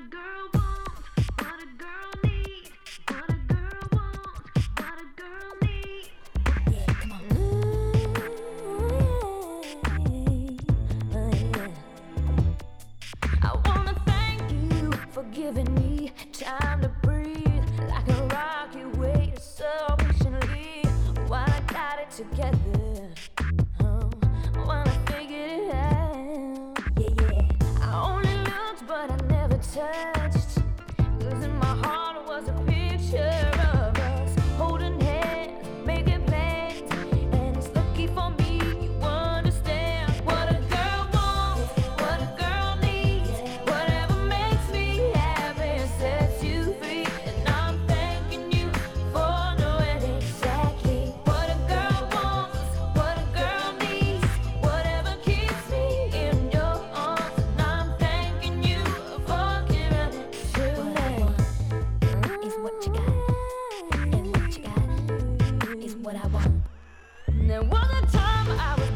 girl wants, what a girl needs, what a girl wants, what a girl needs. Yeah, come on. I wanna thank you for giving me time to breathe, like a rocket waited so patiently while I got it together. While I figured it out. Yeah. I only looked, but I never touched. 'Cause in my heart was a picture of us holding hands, making plans. And it's lucky for me you understand what a girl wants, what a girl needs, whatever makes me happy and sets you free. And I'm thanking you for knowing exactly what a girl wants, what a girl needs, whatever keeps me in your arms. And I'm thanking you for giving it to me. Is what you got, and what you got is what I want. There was a time I was